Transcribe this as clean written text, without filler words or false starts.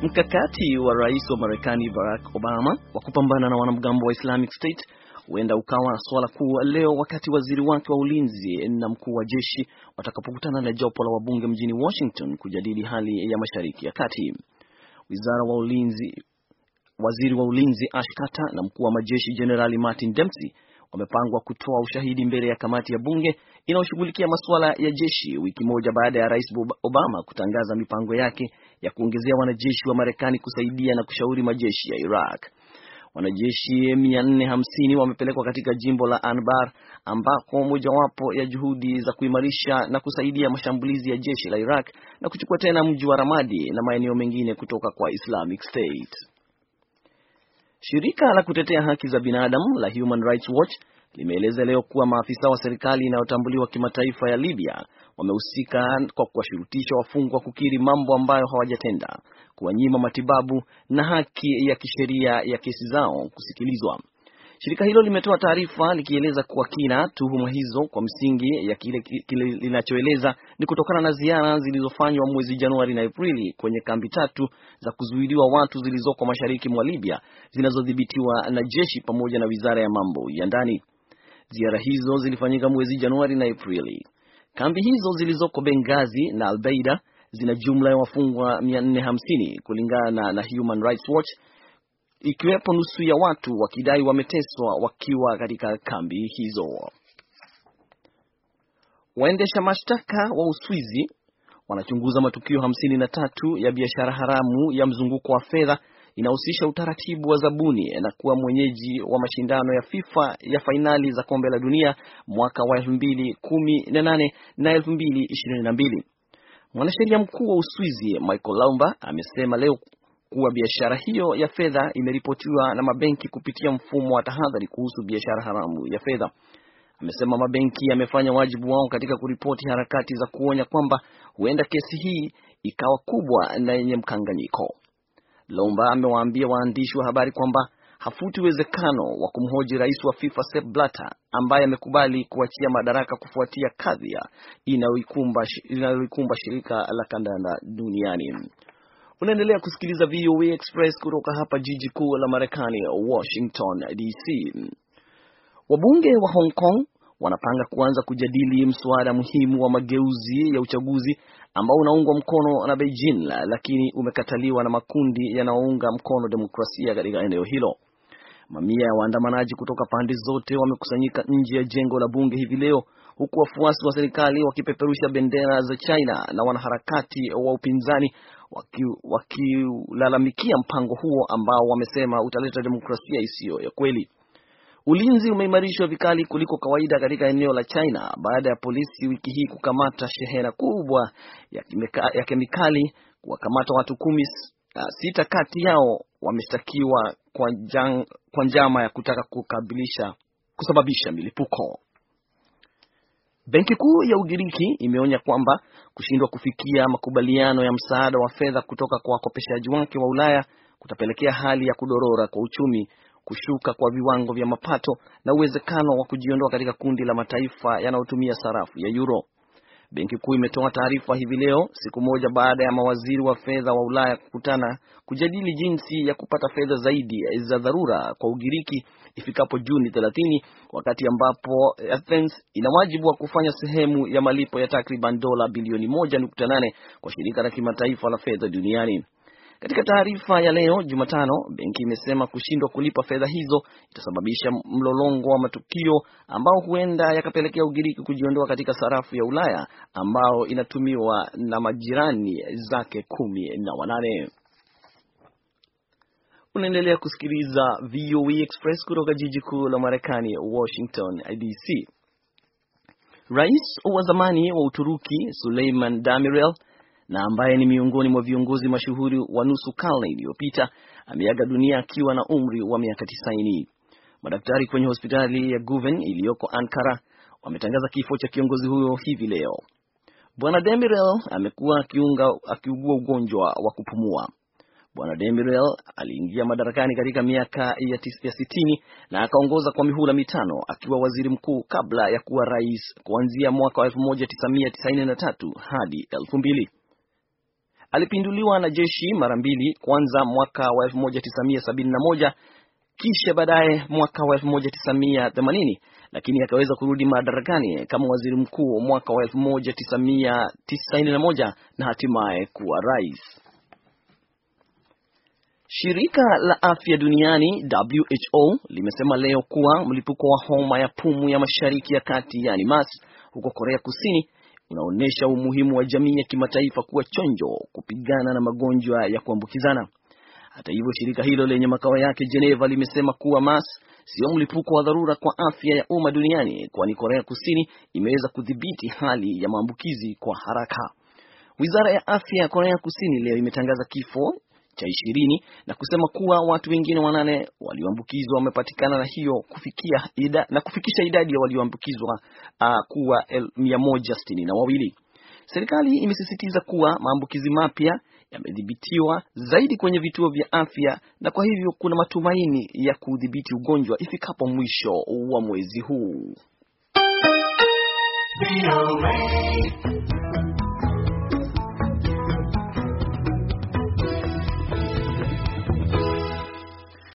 Mkakati wa rais wa Marekani Barack Obama wa kupambana na wanamgambo wa Islamic State huenda ukawa swala kuu leo wakati waziri wake wa ulinzi na mkuu wa jeshi watakapokutana na jopo la wabunge mjini Washington kujadili hali ya Mashariki ya Kati. Waziri wa ulinzi Ash Carter na mkuu wa majeshi Generali Martin Dempsey wamepangwa kutoa ushahidi mbele ya kamati ya bunge inayoshughulikia masuala ya jeshi wiki moja baada ya Rais Obama kutangaza mipango yake ya kuongezea wanajeshi wa Marekani kusaidia na kushauri majeshi ya Iraq. Wanajeshi 450 wamepelekwa katika jimbo la Anbar ambako mojawapo ya juhudi za kuimarisha na kusaidia mashambulizi ya jeshi la Iraq na kuchukua tena mji wa Ramadi na maeneo mengine kutoka kwa Islamic State. Shirika la kutetea haki za binadamu la Human Rights Watch limeeleza leo kuwa maafisa wa serikali inayotambuliwa kimataifa ya Libya wamehusika kwa kuwashurutisha wafungwa kukiri mambo ambayo hawajatenda, kuwanyima matibabu na haki ya kisheria ya kesi zao kusikilizwa. Shirika hilo limetoa taarifa likieleza kwa kina tuhuma hizo kwa msingi ya kile linachoeleza ni kutokana na ziara zilizofanywa mwezi Januari na Aprili kwenye kambi 3 za kuzuiliwa watu zilizoko mashariki mwa Libya zinazodhibitiwa na jeshi pamoja na wizara ya mambo ya ndani. Ziara hizo zilifanyika mwezi Januari na Aprili. Kambi hizo zilizoko Benghazi na Al-Baida zina jumla ya wafungwa 450 kulingana na Human Rights Watch, ikiwepo nusu ya watu wakidai wameteswa wakiwa katika kambi hizo. Waendesha mashtaka wa Uswizi wanachunguza matukio 53 ya biashara haramu ya mzunguko wa fedha inahusisha utaratibu wa zabuni na kuwa mwenyeji wa mashindano ya FIFA ya fainali za kombe la dunia mwaka wa 2018 na 2022. Mwanasheria mkuu wa Uswizi Michael Laumba amesema leo kuwa biashara hiyo ya fedha imeripotiwa na mabenki kupitia mfumo wa tahadhari kuhusu biashara haramu ya fedha. Amesema mabenki yamefanya wajibu wao katika kuripoti harakati za kuonya kwamba huenda kesi hii ikawa kubwa na yenye mkanganyiko. Lomba amewaambia waandishi wa habari kwamba hafuti uwezekano wa kumhoji rais wa FIFA Sepp Blatter ambaye amekubali kuachia madaraka kufuatia kadhia inayoikumba shirika la kandanda duniani. Unaendelea kusikiliza VOA Express kutoka hapa jiji kuu la Marekani, Washington DC. Wabunge wa Hong Kong wanapanga kuanza kujadili mswada muhimu wa mageuzi ya uchaguzi ambao unaungwa mkono na Beijing lakini umekataliwa na makundi yanayounga mkono demokrasia katika eneo hilo. Mamia ya waandamanaji kutoka pande zote wamekusanyika nje ya jengo la bunge hivi leo, huku wafuasi wa serikali wakipeperusha bendera za China na wanaharakati wa upinzani wakilalamikia mpango huo ambao wamesema utaleta demokrasia isiyo ya kweli. Ulinzi umeimarishwa vikali kuliko kawaida katika eneo la China baada ya polisi wiki hii kukamata shehena kubwa ya kemikali, kuwakamata watu 16 kati yao wameshtakiwa kwa njama ya kutaka kusababisha milipuko. Benki Kuu ya Ugiriki imeonya kwamba kushindwa kufikia makubaliano ya msaada wa fedha kutoka kwa wakopeshaji wake wa Ulaya kutapelekea hali ya kudorora kwa uchumi, kushuka kwa viwango vya mapato na uwezekano wa kujiondoa katika kundi la mataifa yanayotumia sarafu ya euro. Benki Kuu imetoa taarifa hivi leo, siku moja baada ya mawaziri wa fedha wa Ulaya kukutana kujadili jinsi ya kupata fedha zaidi za dharura kwa Ugiriki ifikapo Juni 30, wakati ambapo Athens ina wajibu wa kufanya sehemu ya malipo ya takriban dola bilioni 1.8 kwa shirika la kimataifa la fedha duniani. Katika taarifa ya leo Jumatano, benki imesema kushindwa kulipa fedha hizo itasababisha mlolongo wa matukio ambao huenda yakapelekea Ugiriki kujiondoa katika sarafu ya Ulaya ambao inatumiwa na majirani zake 18. Unaendelea kusikiliza VOA Express kutoka jiji kuu la Marekani, Washington DC. Rais wa zamani wa Uturuki Süleyman Demirel na ambaye ni miongoni mwa viongozi mashuhuri wa nusu karne iliyopita ameaga dunia akiwa na umri wa miaka 90. Madaktari kwenye hospitali ya Guven iliyoko Ankara wametangaza kifo cha kiongozi huyo hivi leo. Bwana Demirel amekuwa akiugua ugonjwa wa kupumua. Bwana Demirel aliingia madarakani katika miaka ya 60 na akaongoza kwa mihula 5 akiwa waziri mkuu kabla ya kuwa rais kuanzia mwaka wa 1993 hadi 2000. alipinduliwa na jeshi mara mbili, kwanza mwaka wa 1971 kisha baadaye mwaka wa 1980, lakini akaweza kurudi madarakani kama waziri mkuu mwaka wa 1991 na hatimaye kuwa rais. Shirika la Afya Duniani WHO limesema leo kuwa mlipuko wa homa ya pumu ya Mashariki ya Kati yani MERS huko Korea Kusini unaonesha umuhimu wa jamii ya kimataifa kuwa chonjo kupigana na magonjwa ya kuambukizana. Hata hivyo, shirika hilo lenye makao yake Geneva limesema kuwa MERS sio mlipuko wa dharura kwa afya ya umma duniani, kwani Korea Kusini imeweza kudhibiti hali ya maambukizi kwa haraka. Wizara ya Afya ya Korea Kusini leo imetangaza kifo cha 20 na kusema kuwa watu wengine 8 walioambukizwa wamepatikana na hiyo kufikisha idadi ya walioambukizwa kuwa 162. Serikali imesisitiza kuwa maambukizi mapya yamedhibitiwa zaidi kwenye vituo vya afya na kwa hivyo kuna matumaini ya kudhibiti ugonjwa ifikapo mwisho wa mwezi huu.